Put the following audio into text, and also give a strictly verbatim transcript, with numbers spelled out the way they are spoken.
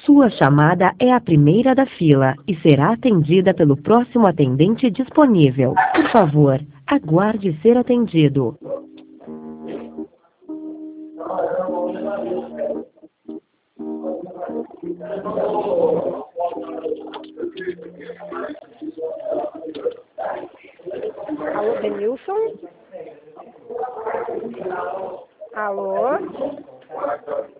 Sua chamada é a primeira da fila e será atendida pelo próximo atendente disponível. Por favor, aguarde ser atendido. Alô, Denilson? Alô?